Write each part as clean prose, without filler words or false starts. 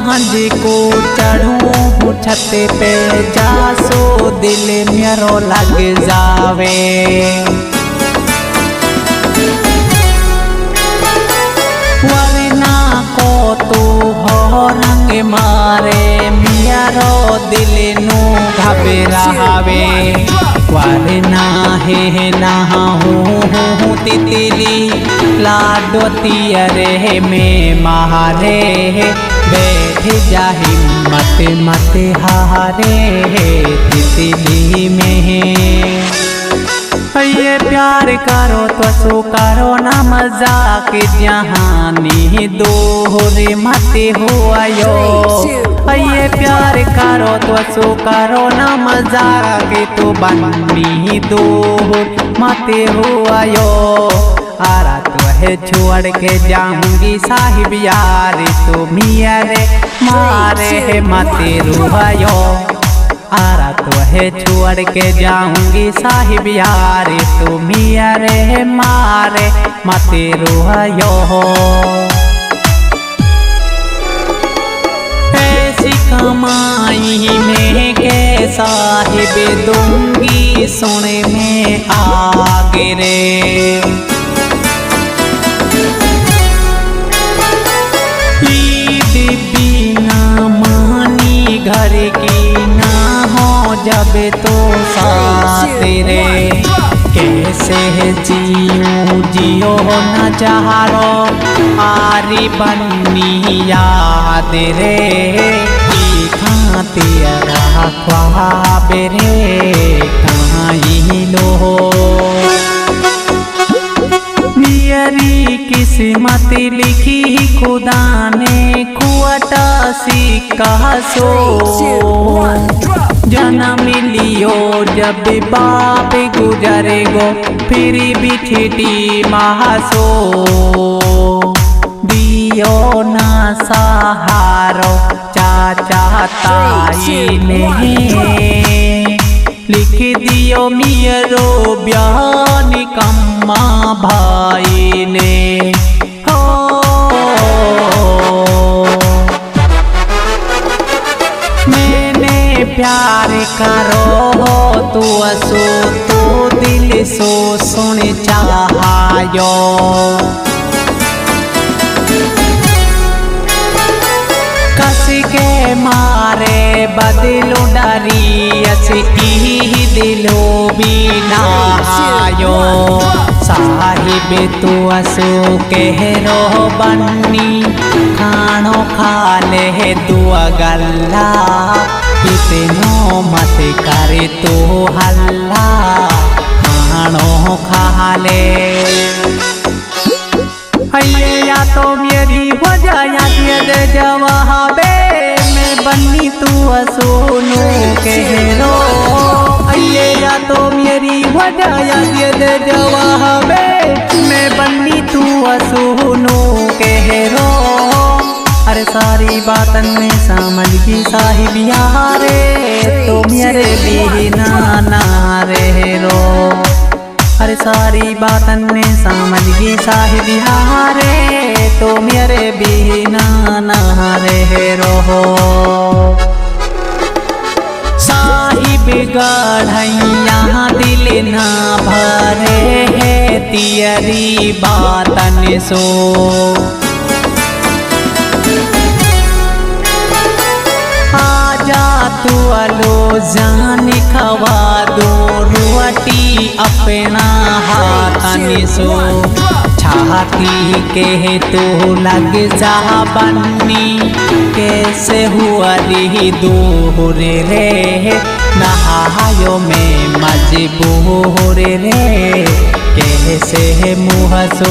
सांझ को चढ़ूं छत पे जासो दिल मेरो लग जावे। वरना को तू हो रंग मारे मेरो दिल नू घबरावे। वरना है ना हूँ तितली लाडोती अरे में मारे। बैठ जा हिम्मत मत हारे तितली में। ये प्यार करो तो सो करो ना मजाक जहानी दोहरे मत हुआ यो। ये प्यार करो तो सो करो ना मजाक तो बन्नी दोहर मत हुआ यो। आरा तो है छोड़ के जाऊंगी साहिब यार तो मिया रे मारे मत रुआ यो। आरा तो है छोड़ के जाऊंगी साहिब यार तो मिया रे मारे मत रुआ। ऐसी कमाई में के साहिब दूंगी सोने में आगे रे। ईद बिना मानी घर की ना हो जब तो साथ रे। कैसे जियो जियो न चारो आरी बन्नी याद रे। तेरा ख्वाब रे कहीं लो। मेरी किस्मत लिखी खुदा ने खुआटा सिक्का सो। जन्म लियो जब बाप गुजरे गो फिर भी छिटी महासो। दियो ना सहारो चाचा ताई ने। लिख दियो मेरो बयान कम्मा भाई ने। हो मैंने प्यार करो तो असो तो दिल सो सुन चाहायो। कस के मारे बदलो डरी ऐसी दिलो बिना आयो। साहिब तू असो कह रो बन्नी खानो खा ले दुआ गल्ला। इतनो मत करे तो हल्ला खानो खा ले। या तो मेरी वजह या दे जवाबे मैं बन्नी तू सोनू कह रो। या तो मेरी वजह या दे जवाबे मैं बन्नी तू सोनू कह रो। अरे सारी बातन में समझ की साहिब यारे तो मेरे बिना ना रहे रो। अरे सारी बातन में समझ गई साहिब यारे तो मेरे बिना ना रहे रो। साहिब गढ़ैया दिल ना भरे है तियरी बातन सो। तू अलो जान खवा दो रोटी अपना हाथन सो। छाती के तो लग जा बन्नी कैसे हुआ ली दूर रे। नहायो में मजबूर रे कैसे मुँह सो।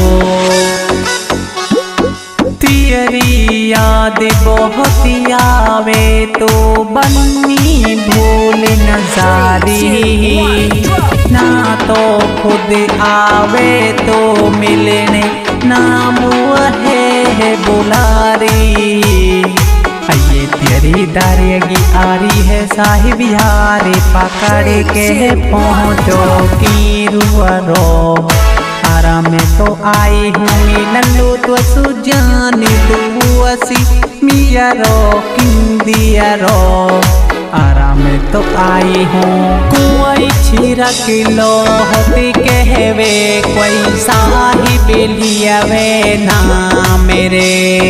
तेरी याद बहुत आवे तो बन्नी भूल न जारी। ना तो खुद आवे तो मिलने नाम है बुलारी। ये तेरी दारेगी आरी है साहिब यारे पकड़ के पहुँचो की रुआ रो। आराम में तो आई हूँ मिललो तो सुजान दुआसी मिया रो किंदिया रो आराम में तो आई हूँ कोई छिरा किलो होती कहवे कोई साहिब लिया वे ना मेरे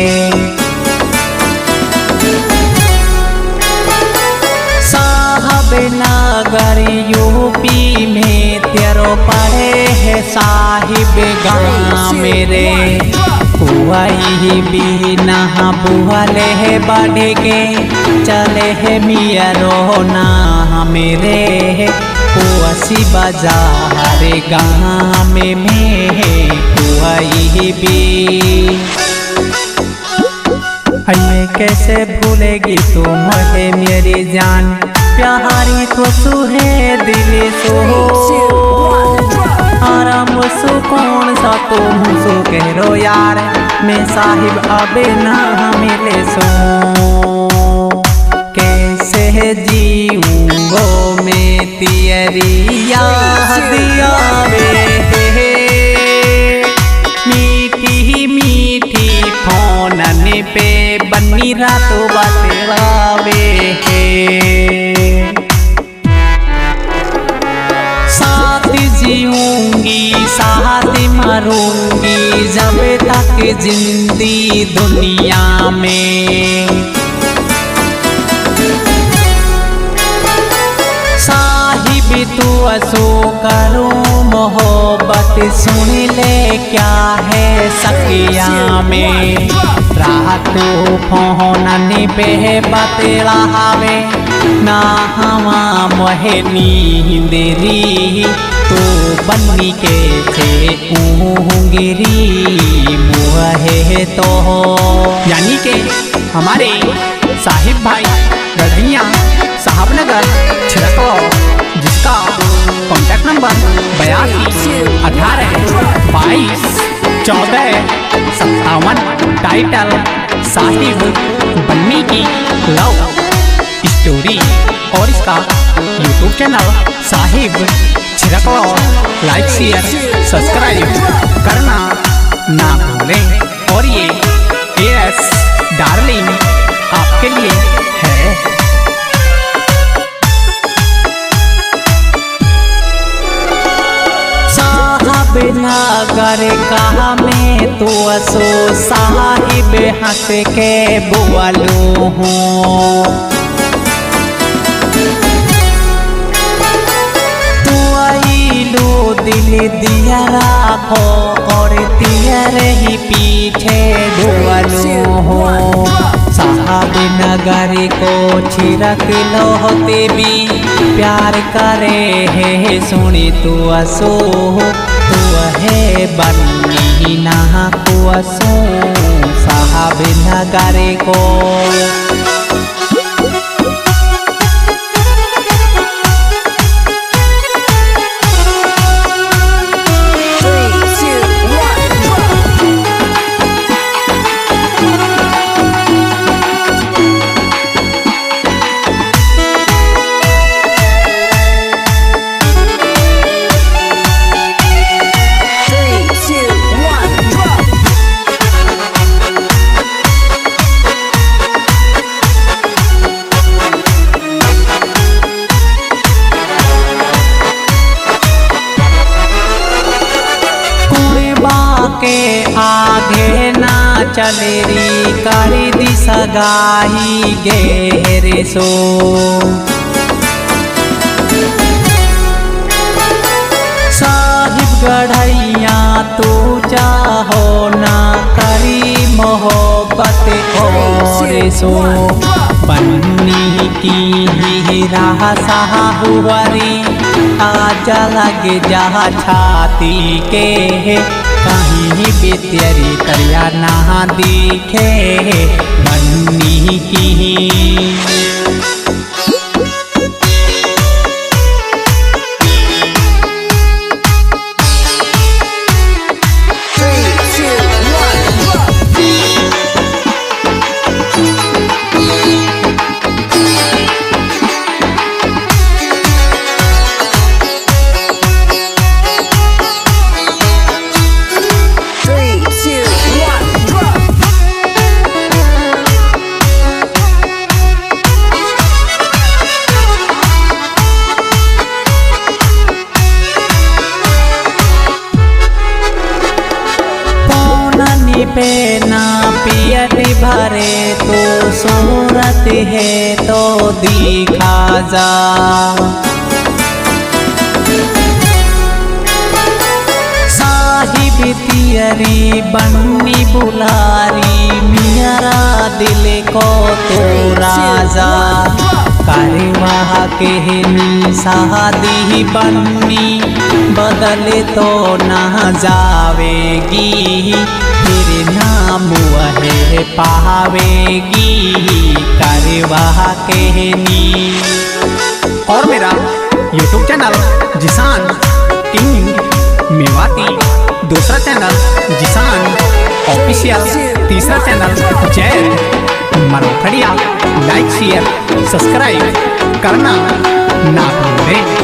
नगर यूपी में तेरो पड़े है साहिब गाँव मेरे कुआई भी नहा बुहले है बढ़ के चले है मिया रोना मेरे कुआसी बाजार गाँव में कुआई भी हमें कैसे भूलेगी तुम है मेरी जान प्यारी तो सुहे दिल सो आराम सो कौन सा तुम सो कह रो यार मैं साहिब अबे ना मिले सो कैसे जीऊंगो मैं तेरी याद आवे मीठी मीठी फोनन पे बन्नी रातों बतलावे जीऊंगी साथ मरूंगी जब तक जिंदगी दुनिया में साहिब तू असो करूं मोहब्बत सुन ले क्या है सकिया में रातों फोन पे बतलावे ना हवा मोहे नींदरी तो बन्नी के थे ऊँगिरी मुहे तो यानी के हमारे साहिब भाई गढ़िया साहबनगर छिड़को जिसका contact number 82 18 22 14 57 title Sahib Banni की लव स्टोरी और इसका यूट्यूब चैनल साहिब छिड़को लाइक शेयर सब्सक्राइब करना ना भूलें और ये एस डार्लिंग आपके लिए है। साहब नगर कहा में तो असो साहिब हंस के बोलू हूँ दिल दिया राखो और तेरे ही पीछे डुबलू हो साहब नगर को छिड़क लो होते भी प्यार करे है सुनी तू असो तू है बन्नी ना तू असो साहब नगर को के आगे ना चलेरी करी दी सगाई गेरे सो साहिब गढ़ैया तू चाहो ना करी मोहब्बत और सो बन्नी की ही राह साहुवरी आजा लगे जा छाती के कहीं भी तेरी तरिया ना दिखे बन्नी की भरे तो सूरत है तो दिखा जा। साहिब तियरी बन्नी बुलारी मेरा दिल को तो राजा कारवाह कहनी शादी बन्नी बदले तो ना जावेगी फिर नाम वह पावेगी कारवाह कहनी। और मेरा YouTube channel Jisan king Mewati, दूसरा चैनल जिसान ऑफिशियल, तीसरा channel Jai Marokhadiya. Like share subscribe करना ना भूलें।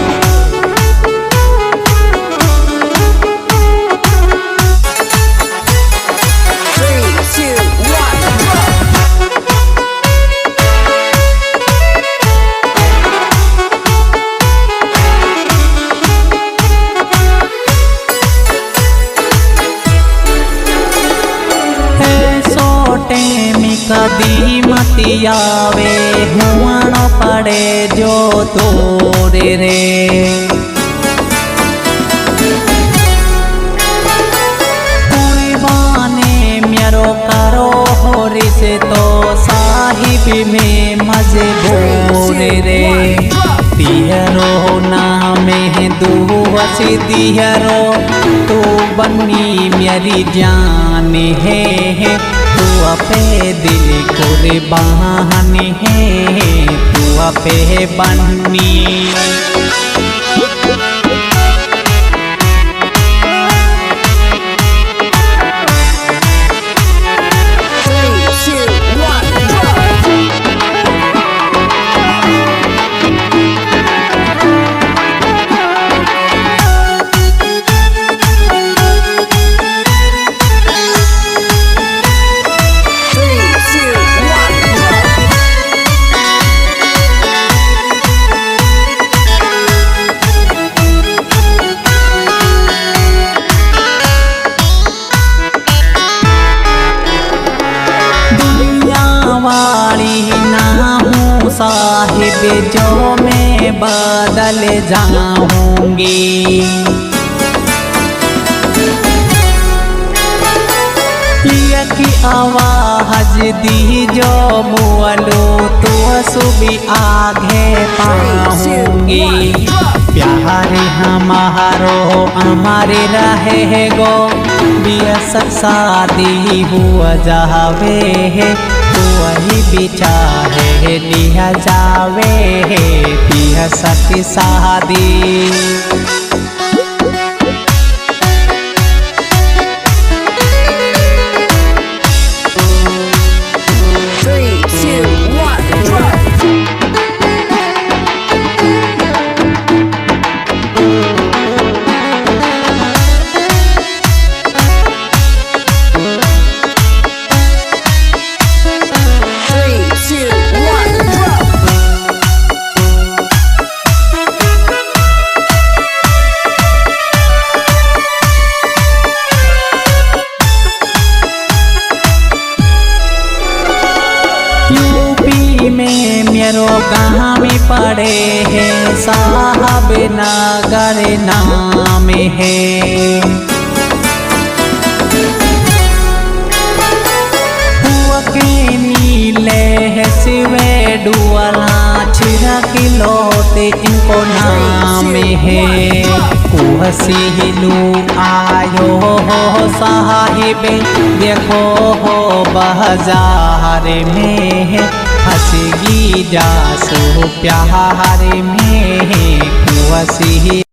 कदी मतियावे हुआन पड़े जो तोरे रे। कुर्बाने मेरो करो होरी से तो साहिब में मजबूर रे। दिहरो नामे दुवसी दिहरो तो बन्नी मेरी जान है तू अपे दिल कुर्बान है तू अपे बन्नी। वाली ना हूँ साहिब जो मैं बदल जाऊंगी। की आवाज दी जो मुअलो तो सुबी आगे पाऊंगी। प्यार हमारो हमारे रहे गो बियस शादी हुआ जावे तो वही बिचारे लिया जावे बियस की शादी। 3, 2, 1, drop. यूपी में मेरो गाँव में पड़े है साहब नगर नाम है। नीले है सिवे डुअला छिरा किलोते इनको नाम है। कुहसीलू आयो हो साहिब देखो हो बाजार में हंसगी जासो प्यार में कुहसी।